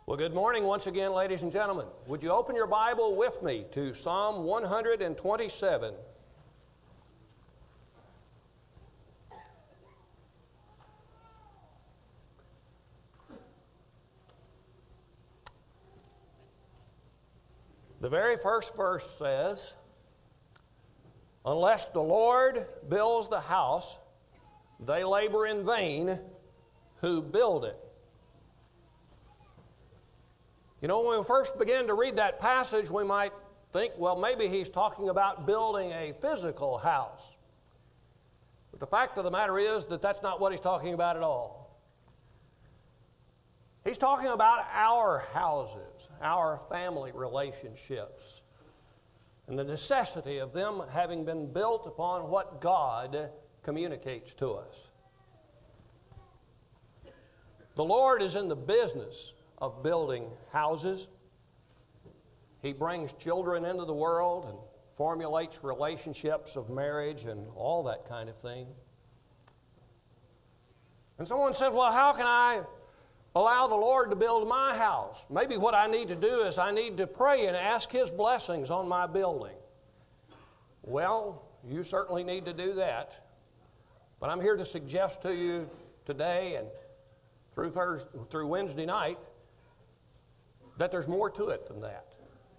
Well, good morning once again, ladies and gentlemen. Would you open your Bible with me to Psalm 127? The very first verse says, "Unless the Lord builds the house, they labor in vain who build it." You know, when we first begin to read that passage, we might think, well, maybe he's talking about building a physical house. But the fact of the matter is that that's not what he's talking about at all. He's talking about our houses, our family relationships, and the necessity of them having been built upon what God communicates to us. The Lord is in the business of building houses. He brings children into the world and formulates relationships of marriage and all that kind of thing. And someone says, well, how can I allow the Lord to build my house? Maybe what I need to do is I need to pray and ask His blessings on my building. Well, you certainly need to do that. But I'm here to suggest to you today and through Wednesday night that there's more to it than that.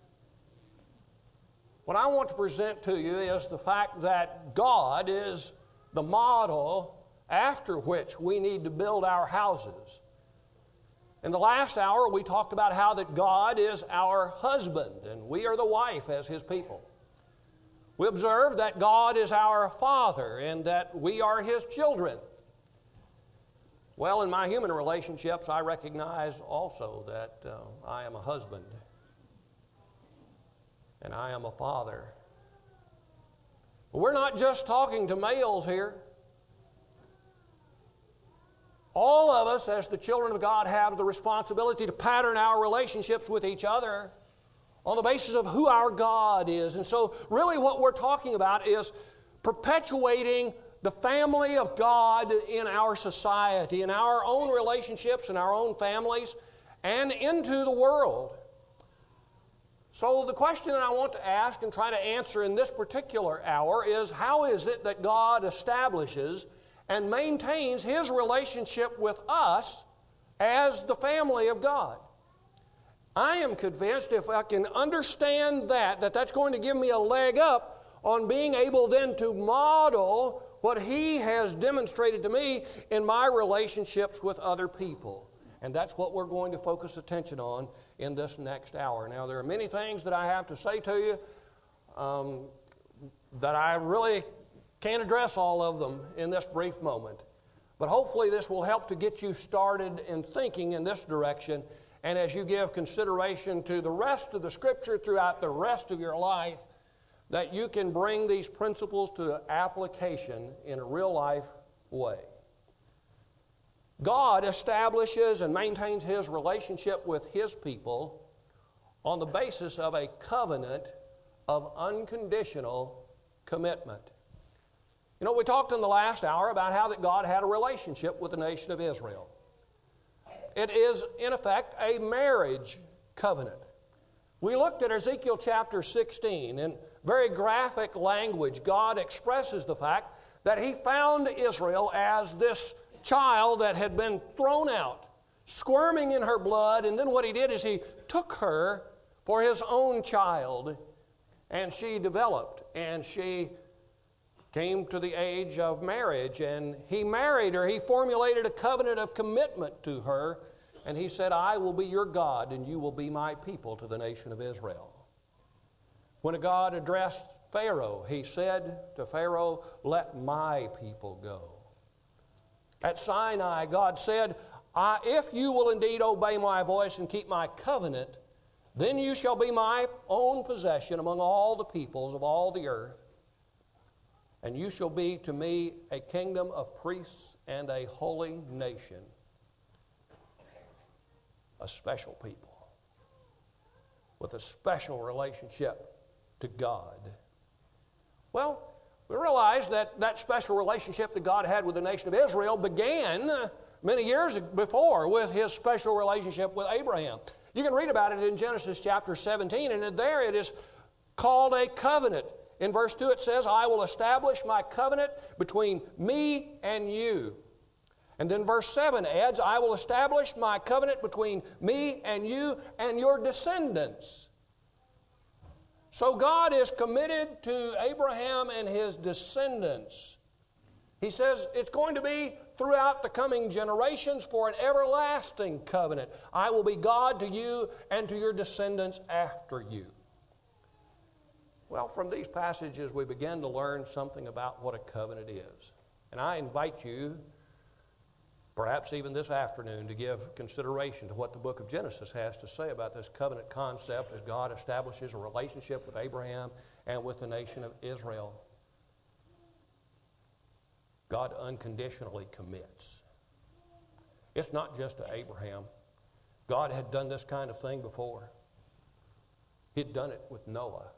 What I want to present to you is the fact that God is the model after which we need to build our houses. In the last hour, we talked about how that God is our husband and we are the wife as His people. We observed that God is our Father and that we are His children. Well, in my human relationships, I recognize also that I am a husband and I am a father. But we're not just talking to males here. All of us, as the children of God, have the responsibility to pattern our relationships with each other on the basis of who our God is. And so, really what we're talking about is perpetuating the family of God in our society, in our own relationships, in our own families, and into the world. So the question that I want to ask and try to answer in this particular hour is, how is it that God establishes and maintains His relationship with us as the family of God? I am convinced if I can understand that's going to give me a leg up on being able then to model what He has demonstrated to me in my relationships with other people. And that's what we're going to focus attention on in this next hour. Now, there are many things that I have to say to you that I really can't address all of them in this brief moment. But hopefully this will help to get you started in thinking in this direction. And as you give consideration to the rest of the Scripture throughout the rest of your life, that you can bring these principles to application in a real-life way. God establishes and maintains His relationship with His people on the basis of a covenant of unconditional commitment. You know, we talked in the last hour about how that God had a relationship with the nation of Israel. It is, in effect, a marriage covenant. We looked at Ezekiel chapter 16, and very graphic language, God expresses the fact that He found Israel as this child that had been thrown out, squirming in her blood, and then what He did is He took her for His own child, and she developed, and she came to the age of marriage, and He married her. He formulated a covenant of commitment to her, and He said, I will be your God, and you will be my people, to the nation of Israel. When God addressed Pharaoh, He said to Pharaoh, let my people go. At Sinai, God said, if you will indeed obey my voice and keep my covenant, then you shall be my own possession among all the peoples of all the earth, and you shall be to me a kingdom of priests and a holy nation, a special people with a special relationship to God. Well, we realize that that special relationship that God had with the nation of Israel began many years before with his special relationship with Abraham. You can read about it in Genesis chapter 17, and there it is called a covenant. In verse 2 it says, I will establish my covenant between me and you. And then verse 7 adds, I will establish my covenant between me and you and your descendants. So God is committed to Abraham and his descendants. He says it's going to be throughout the coming generations for an everlasting covenant. I will be God to you and to your descendants after you. Well, from these passages we begin to learn something about what a covenant is. And I invite you, perhaps even this afternoon, to give consideration to what the book of Genesis has to say about this covenant concept as God establishes a relationship with Abraham and with the nation of Israel. God unconditionally commits. It's not just to Abraham. God had done this kind of thing before. He'd done it with Noah.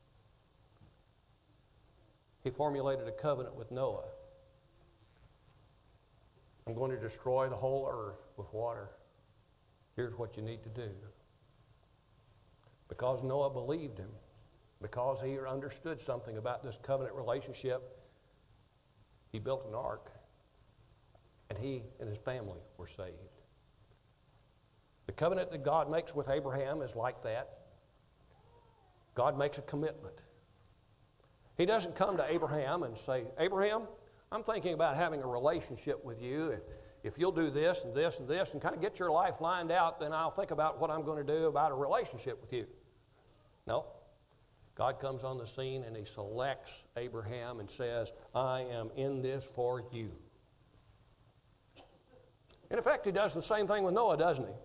He formulated a covenant with Noah. I'm going to destroy the whole earth with water. Here's what you need to do. Because Noah believed him, because he understood something about this covenant relationship, he built an ark, and he and his family were saved. The covenant that God makes with Abraham is like that. God makes a commitment. He doesn't come to Abraham and say, Abraham, I'm thinking about having a relationship with you. If you'll do this and this and this and kind of get your life lined out, then I'll think about what I'm going to do about a relationship with you. No. God comes on the scene and he selects Abraham and says, I am in this for you. In effect, he does the same thing with Noah, doesn't he?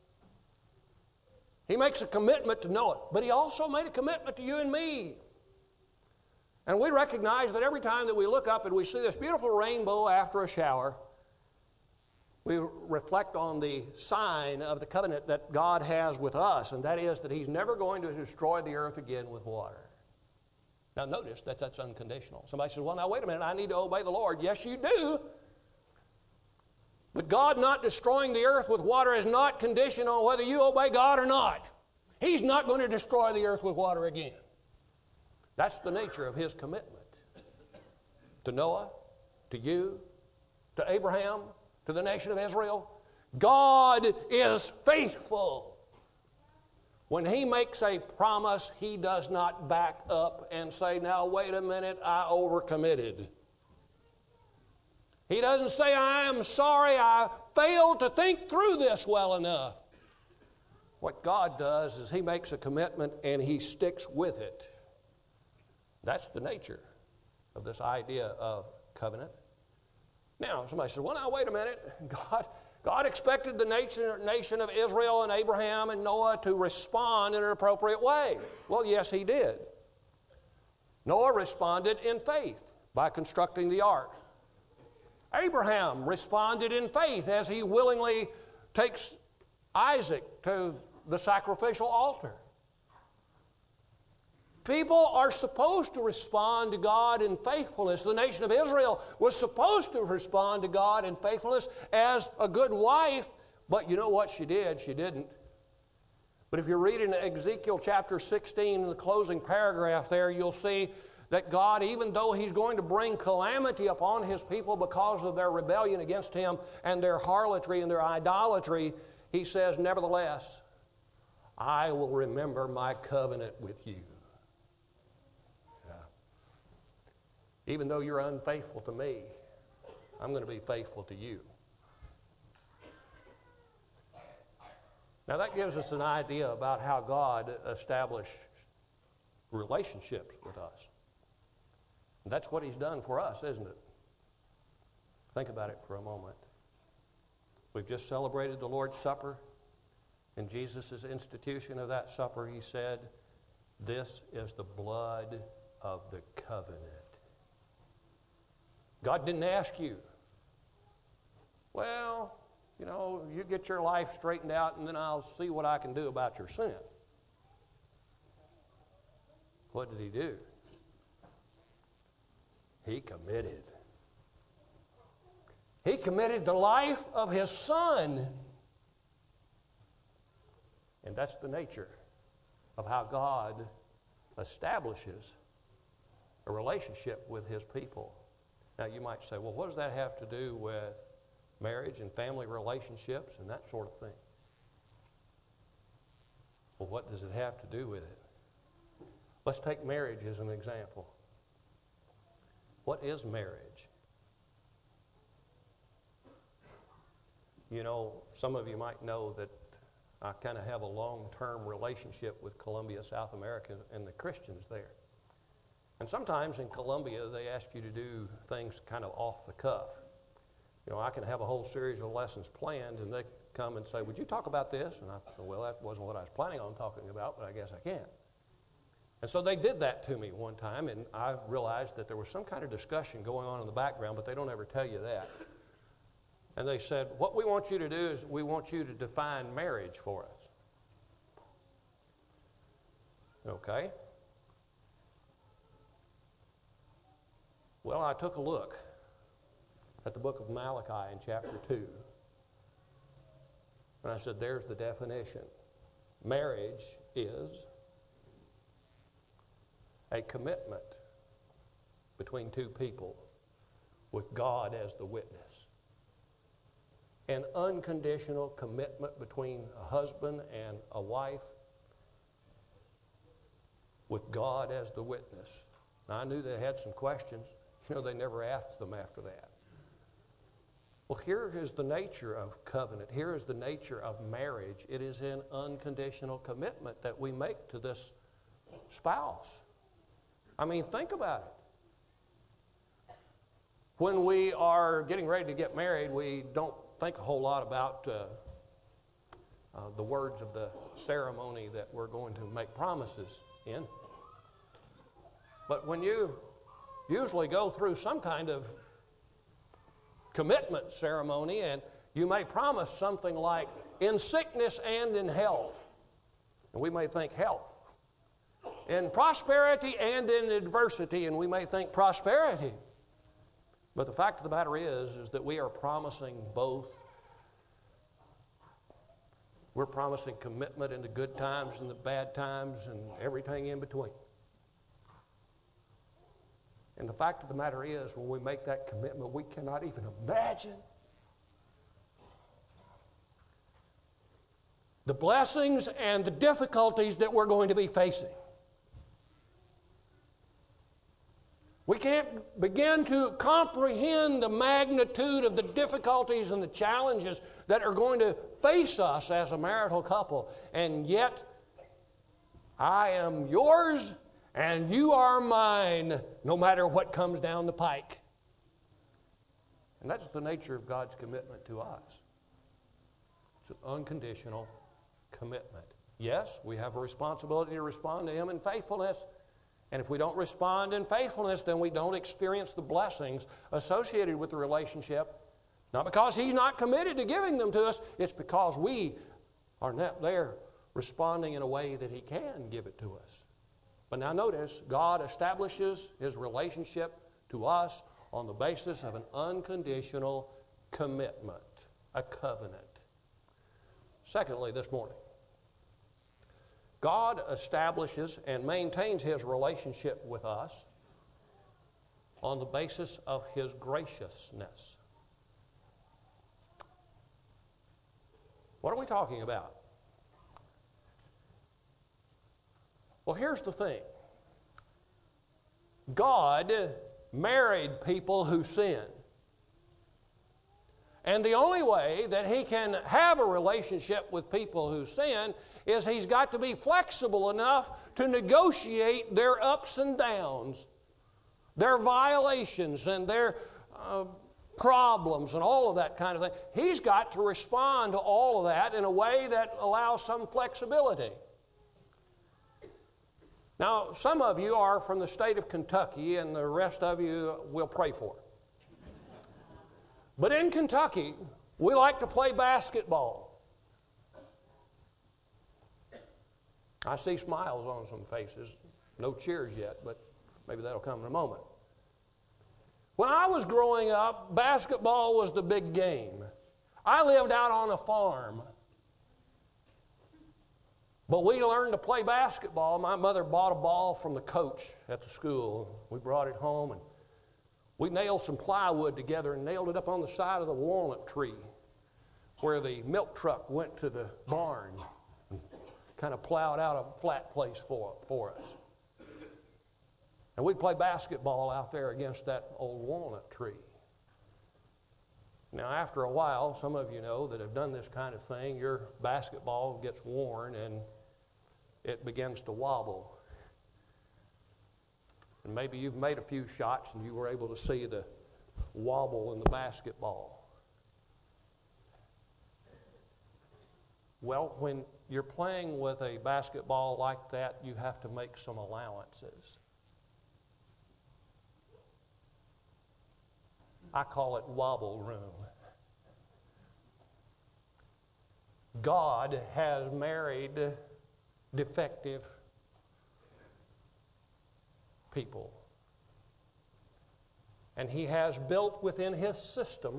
He makes a commitment to Noah, but he also made a commitment to you and me. And we recognize that every time that we look up and we see this beautiful rainbow after a shower, we reflect on the sign of the covenant that God has with us, and that is that he's never going to destroy the earth again with water. Now notice that that's unconditional. Somebody says, well, now wait a minute, I need to obey the Lord. Yes, you do. But God not destroying the earth with water is not conditional on whether you obey God or not. He's not going to destroy the earth with water again. That's the nature of his commitment to Noah, to you, to Abraham, to the nation of Israel. God is faithful. When he makes a promise, he does not back up and say, now wait a minute, I overcommitted. He doesn't say, I am sorry, I failed to think through this well enough. What God does is he makes a commitment and he sticks with it. That's the nature of this idea of covenant. Now, somebody says, well, now, wait a minute. God expected the nation of Israel and Abraham and Noah to respond in an appropriate way. Well, yes, he did. Noah responded in faith by constructing the ark. Abraham responded in faith as he willingly takes Isaac to the sacrificial altar. People are supposed to respond to God in faithfulness. The nation of Israel was supposed to respond to God in faithfulness as a good wife, but you know what she did? She didn't. But if you read in Ezekiel chapter 16, in the closing paragraph there, you'll see that God, even though he's going to bring calamity upon his people because of their rebellion against him and their harlotry and their idolatry, he says, nevertheless, I will remember my covenant with you. Even though you're unfaithful to me, I'm going to be faithful to you. Now that gives us an idea about how God established relationships with us. And that's what he's done for us, isn't it? Think about it for a moment. We've just celebrated the Lord's Supper. In Jesus' institution of that supper, he said, this is the blood of the covenant. God didn't ask you, well, you know, you get your life straightened out and then I'll see what I can do about your sin. What did he do? He committed. He committed the life of His Son. And that's the nature of how God establishes a relationship with His people. Now you might say, well, what does that have to do with marriage and family relationships and that sort of thing? Well, what does it have to do with it? Let's take marriage as an example. What is marriage? You know, some of you might know that I kind of have a long-term relationship with Colombia, South America, and the Christians there. And sometimes in Colombia, they ask you to do things kind of off the cuff. You know, I can have a whole series of lessons planned, and they come and say, would you talk about this? And I thought, well, that wasn't what I was planning on talking about, but I guess I can. And so they did that to me one time, and I realized that there was some kind of discussion going on in the background, but they don't ever tell you that. And they said, what we want you to do is we want you to define marriage for us. Okay. Well, I took a look at the book of Malachi in chapter 2. And I said, there's the definition. Marriage is a commitment between two people with God as the witness. An unconditional commitment between a husband and a wife with God as the witness. Now, I knew they had some questions. You know, they never asked them after that. Well, here is the nature of covenant. Here is the nature of marriage. It is an unconditional commitment that we make to this spouse. I mean, think about it. When we are getting ready to get married, we don't think a whole lot about the words of the ceremony that we're going to make promises in. But when you usually go through some kind of commitment ceremony, and you may promise something like, in sickness and in health. And we may think health. In prosperity and in adversity, and we may think prosperity. But the fact of the matter is that we are promising both. We're promising commitment in the good times and the bad times and everything in between. And the fact of the matter is, when we make that commitment, we cannot even imagine the blessings and the difficulties that we're going to be facing. We can't begin to comprehend the magnitude of the difficulties and the challenges that are going to face us as a marital couple. And yet, I am yours and you are mine, no matter what comes down the pike. And that's the nature of God's commitment to us. It's an unconditional commitment. Yes, we have a responsibility to respond to Him in faithfulness. And if we don't respond in faithfulness, then we don't experience the blessings associated with the relationship. Not because He's not committed to giving them to us, it's because we are not there responding in a way that He can give it to us. But now notice, God establishes His relationship to us on the basis of an unconditional commitment, a covenant. Secondly, this morning, God establishes and maintains His relationship with us on the basis of His graciousness. What are we talking about? Well, here's the thing. God married people who sin. And the only way that He can have a relationship with people who sin is He's got to be flexible enough to negotiate their ups and downs, their violations and their problems and all of that kind of thing. He's got to respond to all of that in a way that allows some flexibility. Now, some of you are from the state of Kentucky, and the rest of you will pray for. But in Kentucky, we like to play basketball. I see smiles on some faces. No cheers yet, but maybe that'll come in a moment. When I was growing up, basketball was the big game. I lived out on a farm. But we learned to play basketball. My mother bought a ball from the coach at the school. We brought it home, and we nailed some plywood together and nailed it up on the side of the walnut tree where the milk truck went to the barn and kind of plowed out a flat place for us. And we'd play basketball out there against that old walnut tree. Now, after a while, some of you know that have done this kind of thing, your basketball gets worn and it begins to wobble. And maybe you've made a few shots and you were able to see the wobble in the basketball. Well, when you're playing with a basketball like that, you have to make some allowances. I call it wobble room. God has married defective people. And He has built within His system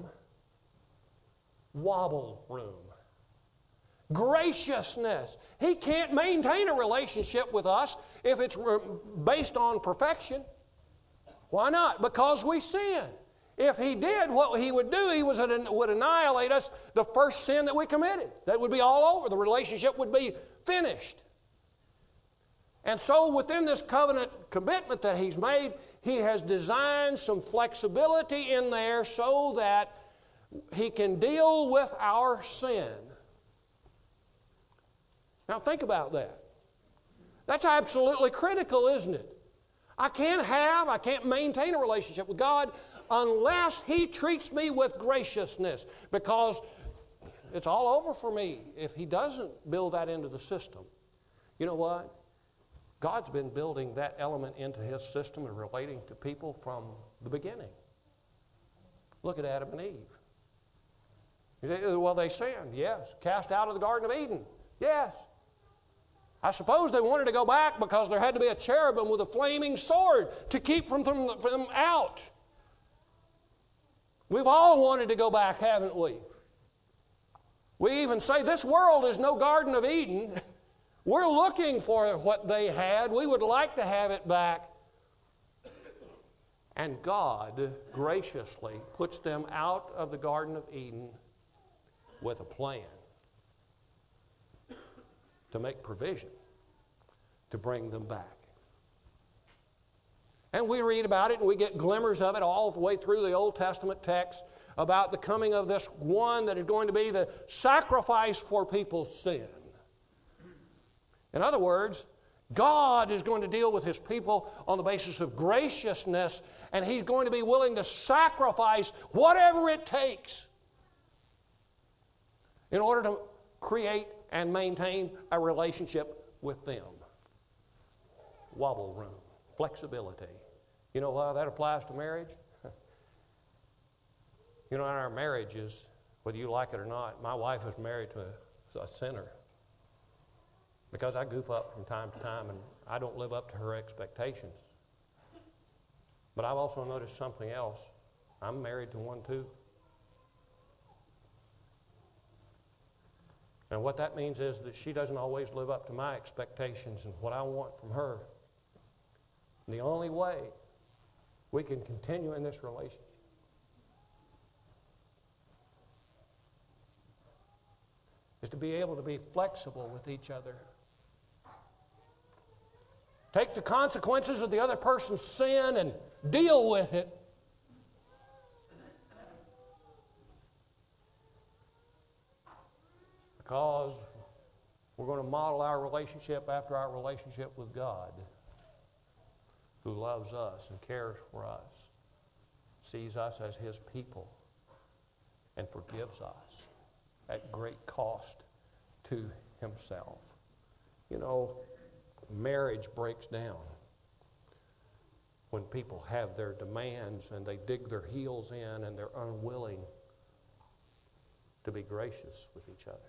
wobble room. Graciousness. He can't maintain a relationship with us if it's based on perfection. Why not? Because we sin. If He did, what He would do, He would annihilate us the first sin that we committed. That would be all over. The relationship would be finished. And so within this covenant commitment that He's made, He has designed some flexibility in there so that He can deal with our sin. Now think about that. That's absolutely critical, isn't it? I can't maintain a relationship with God unless He treats me with graciousness, because it's all over for me if He doesn't build that into the system. You know what? God's been building that element into His system and relating to people from the beginning. Look at Adam and Eve. Well, they sinned, yes. Cast out of the Garden of Eden, yes. I suppose they wanted to go back because there had to be a cherubim with a flaming sword to keep them out. We've all wanted to go back, haven't we? We even say this world is no Garden of Eden. We're looking for what they had. We would like to have it back. And God graciously puts them out of the Garden of Eden with a plan to make provision to bring them back. And we read about it and we get glimmers of it all the way through the Old Testament text about the coming of this one that is going to be the sacrifice for people's sin. In other words, God is going to deal with His people on the basis of graciousness, and He's going to be willing to sacrifice whatever it takes in order to create and maintain a relationship with them. Wobble room, flexibility. You know how that applies to marriage? You know, in our marriages, whether you like it or not, my wife is married to a sinner. Because I goof up from time to time and I don't live up to her expectations. But I've also noticed something else. I'm married to one too. And what that means is that she doesn't always live up to my expectations and what I want from her. And the only way we can continue in this relationship is to be able to be flexible with each other. Take the consequences of the other person's sin and deal with it. Because we're going to model our relationship after our relationship with God, who loves us and cares for us, sees us as His people, and forgives us at great cost to Himself. You know, marriage breaks down when people have their demands and they dig their heels in and they're unwilling to be gracious with each other.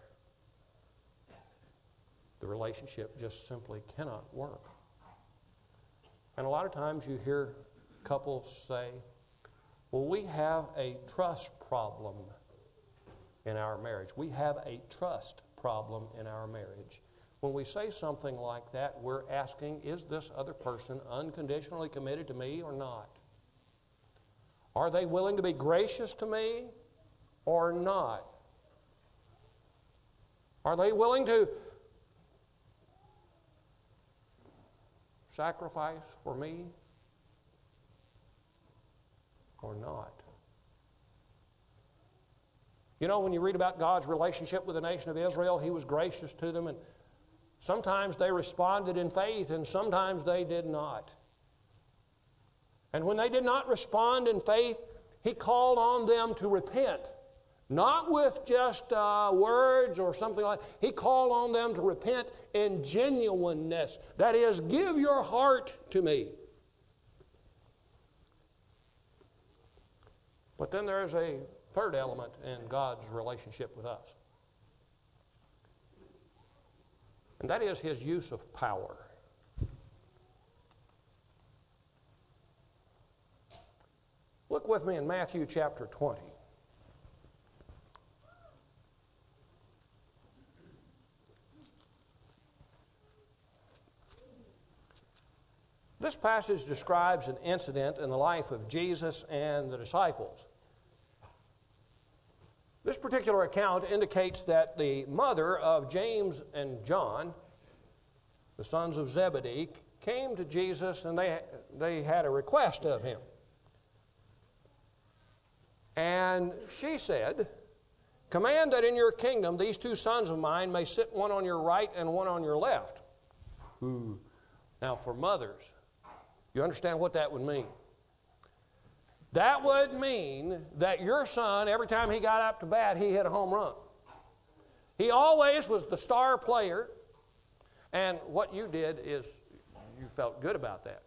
The relationship just simply cannot work. And a lot of times you hear couples say, Well, we have a trust problem in our marriage. We have a trust problem in our marriage. When we say something like that, we're asking, is this other person unconditionally committed to me or not? Are they willing to be gracious to me or not? Are they willing to sacrifice for me or not? You know, when you read about God's relationship with the nation of Israel, He was gracious to them, and sometimes they responded in faith, and sometimes they did not. And when they did not respond in faith, He called on them to repent. Not with just words or something like that. He called on them to repent in genuineness. That is, give your heart to me. But then there's a third element in God's relationship with us. And that is His use of power. Look with me in Matthew chapter 20. This passage describes an incident in the life of Jesus and the disciples. This particular account indicates that the mother of James and John, the sons of Zebedee, came to Jesus and they had a request of Him. And she said, "Command that in your kingdom these two sons of mine may sit one on your right and one on your left." Ooh. Now for mothers, you understand what that would mean? That would mean that your son, every time he got up to bat, he hit a home run. He always was the star player, and what you did is you felt good about that.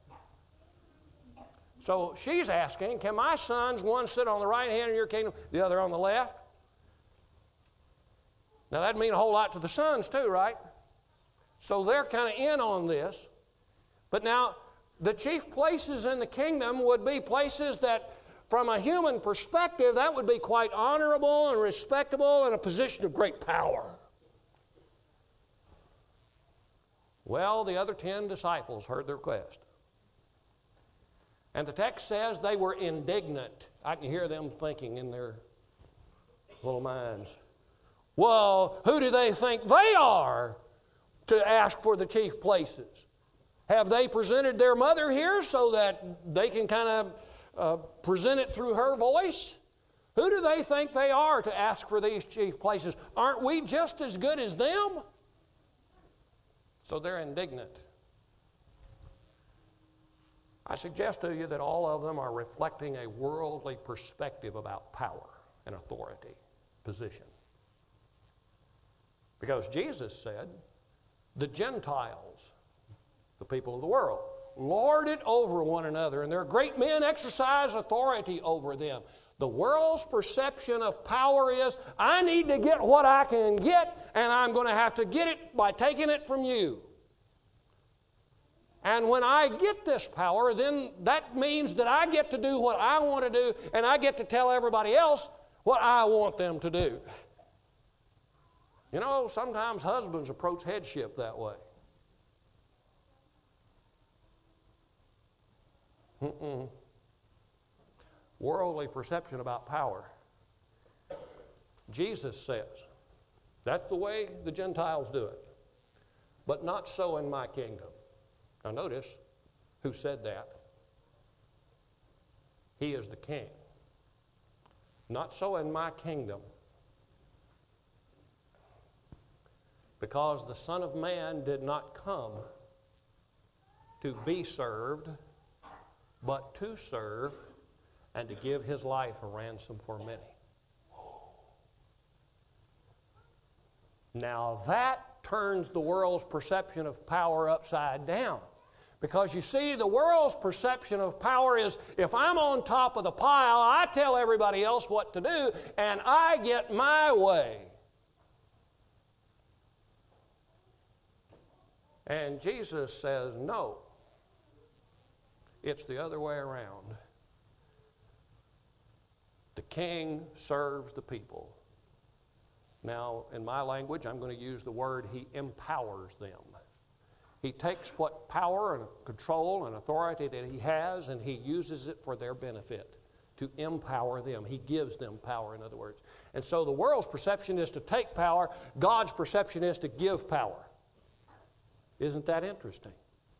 So she's asking, can my sons, one sit on the right hand of your kingdom, the other on the left? Now that'd mean a whole lot to the sons too, right? So they're kind of in on this. But now, the chief places in the kingdom would be places that, from a human perspective, that would be quite honorable and respectable and a position of great power. Well, the other 10 disciples heard the request. And the text says they were indignant. I can hear them thinking in their little minds, well, who do they think they are to ask for the chief places? Have they presented their mother here so that they can kind of present it through her voice? Who do they think they are to ask for these chief places? Aren't we just as good as them? So they're indignant. I suggest to you that all of them are reflecting a worldly perspective about power and authority, position. Because Jesus said, the Gentiles, the people of the world, lord it over one another, and their great men exercise authority over them. The world's perception of power is, I need to get what I can get, and I'm going to have to get it by taking it from you. And when I get this power, then that means that I get to do what I want to do, and I get to tell everybody else what I want them to do. You know, sometimes husbands approach headship that way. Worldly perception about power. Jesus says, that's the way the Gentiles do it. But not so in my kingdom. Now notice who said that. He is the king. Not so in my kingdom. Because the Son of Man did not come to be served, but to serve and to give His life a ransom for many. Now that turns the world's perception of power upside down. Because you see, the world's perception of power is, if I'm on top of the pile, I tell everybody else what to do, and I get my way. And Jesus says, no. It's the other way around. The king serves the people. Now, in my language, I'm going to use the word he empowers them. He takes what power and control and authority that he has, and he uses it for their benefit, to empower them. He gives them power, in other words. And so the world's perception is to take power. God's perception is to give power. Isn't that interesting?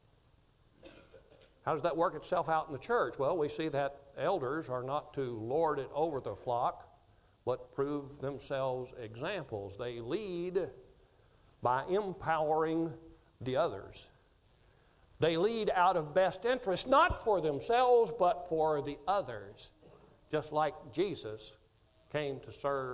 How does that work itself out in the church? Well, we see that elders are not to lord it over the flock, but prove themselves examples. They lead by empowering the others. They lead out of best interest, not for themselves, but for the others, just like Jesus came to serve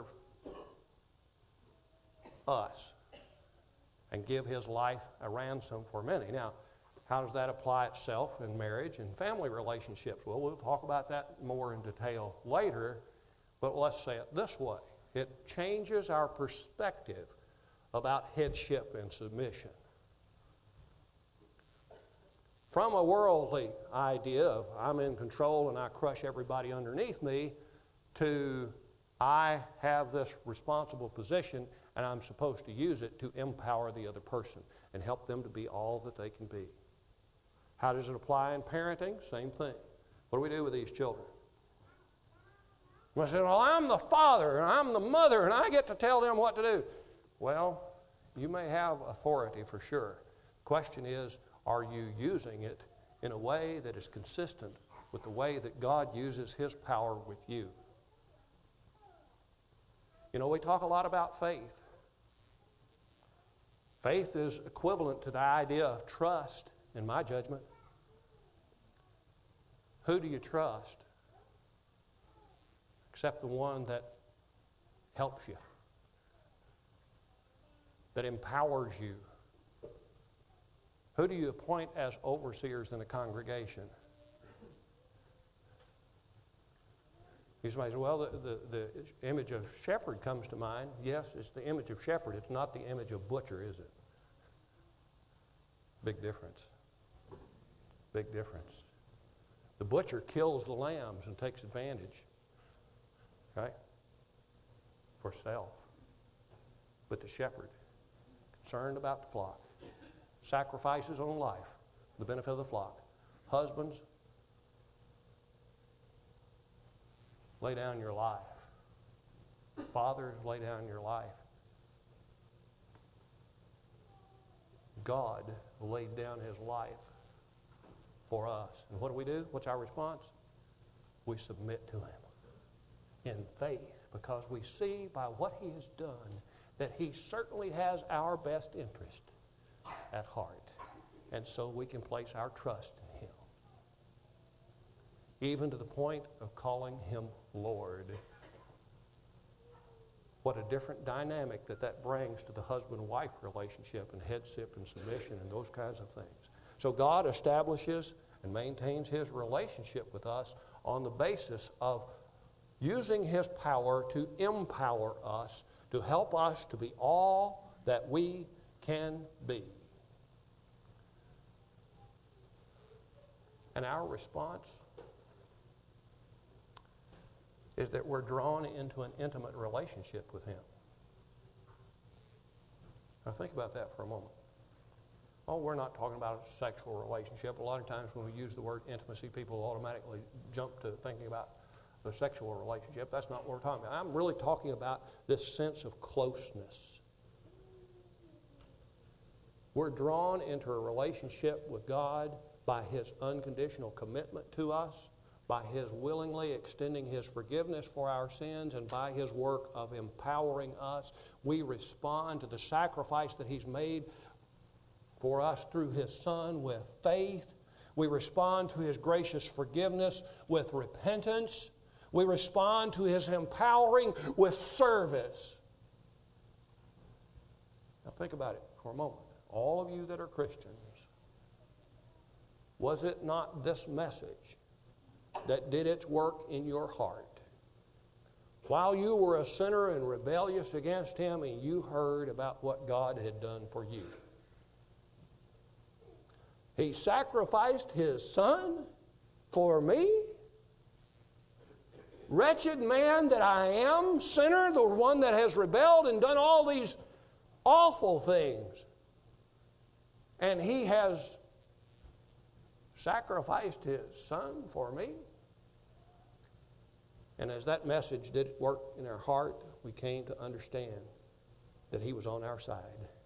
us and give his life a ransom for many. Now, how does that apply itself in marriage and family relationships? Well, we'll talk about that more in detail later, but let's say it this way. It changes our perspective about headship and submission. From a worldly idea of I'm in control and I crush everybody underneath me, to I have this responsible position and I'm supposed to use it to empower the other person and help them to be all that they can be. How does it apply in parenting? Same thing. What do we do with these children? I say, well, I'm the father and I'm the mother and I get to tell them what to do. Well, you may have authority for sure. The question is, are you using it in a way that is consistent with the way that God uses his power with you? You know, we talk a lot about faith. Faith is equivalent to the idea of trust, in my judgment. Who do you trust? Except the one that helps you, that empowers you. Who do you appoint as overseers in a congregation? You might say, well, the image of shepherd comes to mind. Yes, it's the image of shepherd. It's not the image of butcher, is it? Big difference. Big difference. The butcher kills the lambs and takes advantage, right, for self. But the shepherd, concerned about the flock, sacrifices his own life for the benefit of the flock. Husbands, lay down your life. Fathers, lay down your life. God laid down his life for us. And what do? What's our response? We submit to him in faith, because we see by what he has done that he certainly has our best interest at heart. And so we can place our trust in him, even to the point of calling him Lord. What a different dynamic that brings to the husband-wife relationship and headship and submission and those kinds of things. So God establishes and maintains his relationship with us on the basis of using his power to empower us, to help us to be all that we can be. And our response is that we're drawn into an intimate relationship with him. Now think about that for a moment. Oh, we're not talking about a sexual relationship. A lot of times when we use the word intimacy, people automatically jump to thinking about the sexual relationship. That's not what we're talking about. I'm really talking about this sense of closeness. We're drawn into a relationship with God by his unconditional commitment to us, by his willingly extending his forgiveness for our sins, and by his work of empowering us. We respond to the sacrifice that he's made for us through his Son with faith. We respond to his gracious forgiveness with repentance. We respond to his empowering with service. Now think about it for a moment. All of you that are Christians, was it not this message that did its work in your heart? While you were a sinner and rebellious against him, and you heard about what God had done for you. He sacrificed his Son for me. wretched man that I am, sinner, the one that has rebelled and done all these awful things. And He has sacrificed His Son for me. And as that message did work in our heart, we came to understand that He was on our side.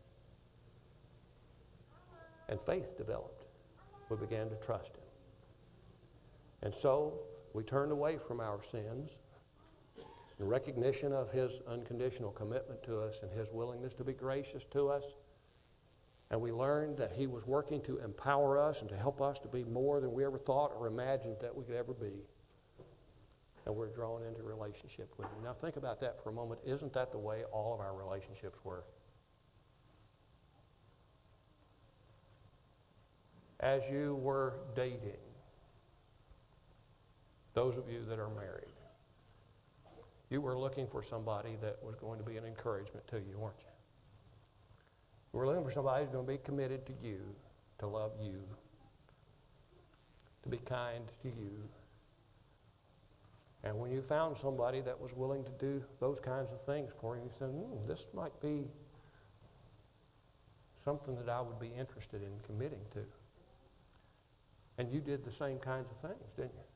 And faith developed. We began to trust Him. And so we turned away from our sins in recognition of His unconditional commitment to us and His willingness to be gracious to us. And we learned that He was working to empower us and to help us to be more than we ever thought or imagined that we could ever be. And we're drawn into relationship with Him. Now think about that for a moment. Isn't that the way all of our relationships were? As you were dating, those of you that are married, you were looking for somebody that was going to be an encouragement to you, weren't you? You were looking for somebody who's going to be committed to you, to love you, to be kind to you. And when you found somebody that was willing to do those kinds of things for you, you said, this might be something that I would be interested in committing to. And you did the same kinds of things, didn't you?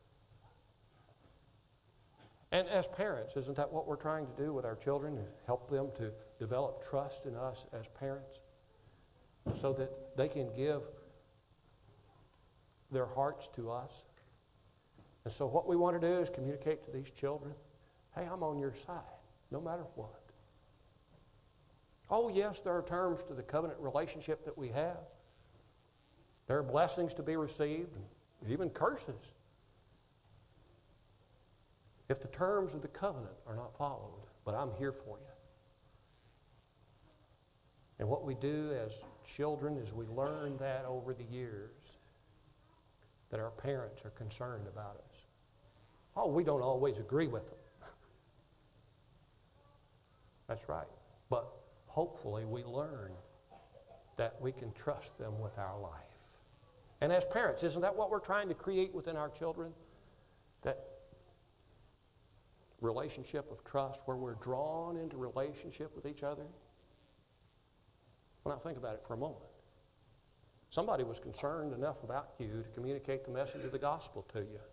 And as parents, isn't that what we're trying to do with our children? Help them to develop trust in us as parents so that they can give their hearts to us. And so what we want to do is communicate to these children, hey, I'm on your side, no matter what. Oh, yes, there are terms to the covenant relationship that we have. There are blessings to be received, even curses, if the terms of the covenant are not followed. But I'm here for you. And what we do as children is we learn that over the years, that our parents are concerned about us. Oh, we don't always agree with them. That's right. But hopefully we learn that we can trust them with our life. And as parents, isn't that what we're trying to create within our children? That relationship of trust where we're drawn into relationship with each other? Well, now think about it for a moment. Somebody was concerned enough about you to communicate the message of the gospel to you.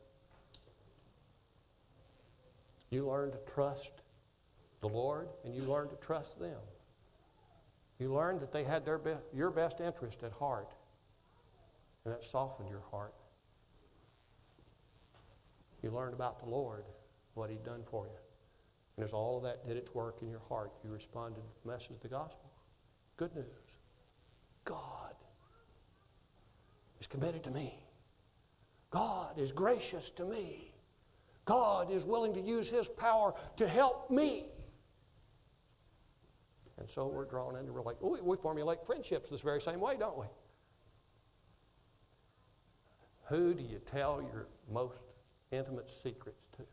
You learned to trust the Lord, and you learned to trust them. You learned that they had your best interest at heart, and that softened your heart. You learned about the Lord, what He'd done for you. And as all of that did its work in your heart, you responded to the message of the gospel. Good news. God is committed to me. God is gracious to me. God is willing to use His power to help me. And so we're drawn into relationship. We formulate friendships this very same way, don't we? Who do you tell your most intimate secrets to?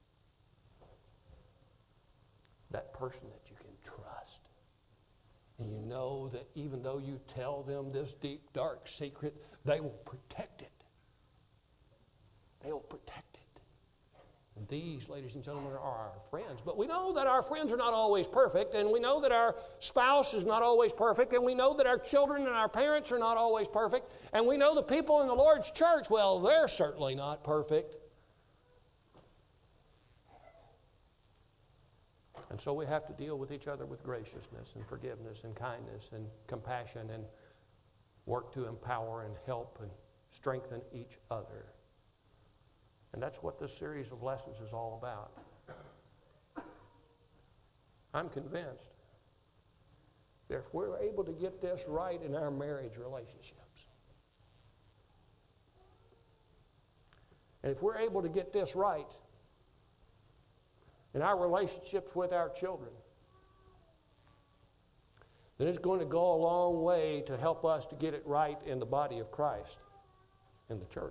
That person that you can trust. And you know that even though you tell them this deep, dark secret, they will protect it. They will protect it. And these, ladies and gentlemen, are our friends. But we know that our friends are not always perfect, and we know that our spouse is not always perfect, and we know that our children and our parents are not always perfect, and we know the people in the Lord's church, well, they're certainly not perfect. And so we have to deal with each other with graciousness and forgiveness and kindness and compassion and work to empower and help and strengthen each other. And that's what this series of lessons is all about. I'm convinced that if we're able to get this right in our marriage relationships, and if we're able to get this right in our relationships with our children, then it's going to go a long way to help us to get it right in the body of Christ, in the church.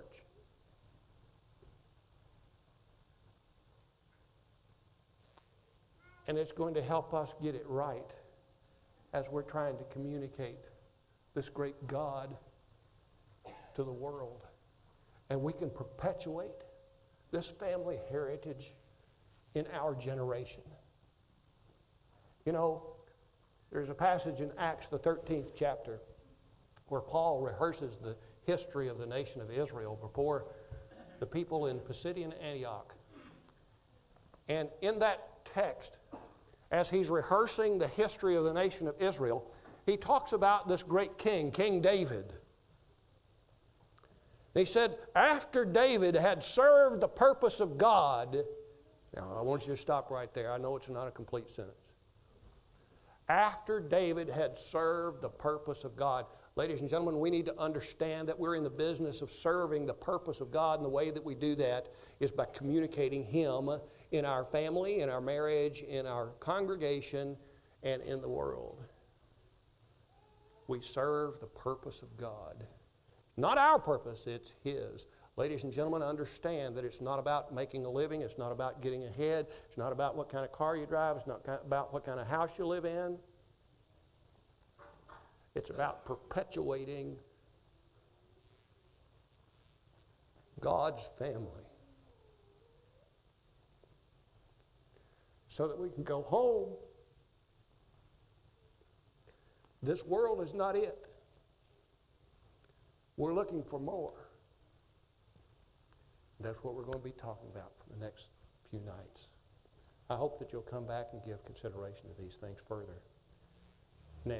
And it's going to help us get it right as we're trying to communicate this great God to the world. And we can perpetuate this family heritage in our generation. You know, there's a passage in Acts, the 13th chapter, where Paul rehearses the history of the nation of Israel before the people in Pisidian Antioch. And in that text, as he's rehearsing the history of the nation of Israel, he talks about this great king, King David. He said, after David had served the purpose of God, now I want you to stop right there. I know it's not a complete sentence. After David had served the purpose of God. Ladies and gentlemen, we need to understand that we're in the business of serving the purpose of God, and the way that we do that is by communicating Him in our family, in our marriage, in our congregation, and in the world. We serve the purpose of God. Not our purpose, it's His. Ladies and gentlemen, understand that it's not about making a living. It's not about getting ahead. It's not about what kind of car you drive. It's not about what kind of house you live in. It's about perpetuating God's family so that we can go home. This world is not it. We're looking for more. That's what we're going to be talking about for the next few nights. I hope that you'll come back and give consideration to these things further. Now,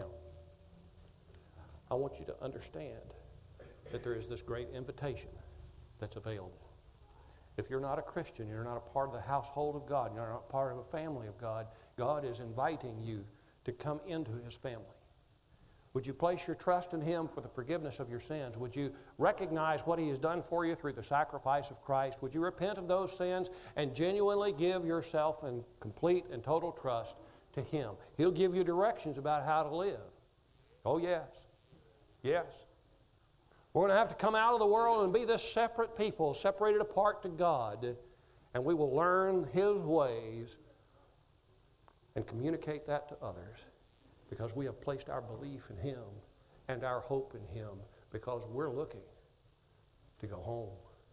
I want you to understand that there is this great invitation that's available. If you're not a Christian, you're not a part of the household of God, you're not part of a family of God, God is inviting you to come into His family. Would you place your trust in Him for the forgiveness of your sins? Would you recognize what He has done for you through the sacrifice of Christ? Would you repent of those sins and genuinely give yourself in complete and total trust to Him? He'll give you directions about how to live. Oh, yes. Yes. We're going to have to come out of the world and be this separate people, separated apart to God, and we will learn His ways and communicate that to others. Because we have placed our belief in Him and our hope in Him, because we're looking to go home.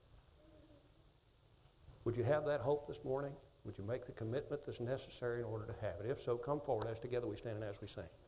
Would you have that hope this morning? Would you make the commitment that's necessary in order to have it? If so, come forward as together we stand and as we sing.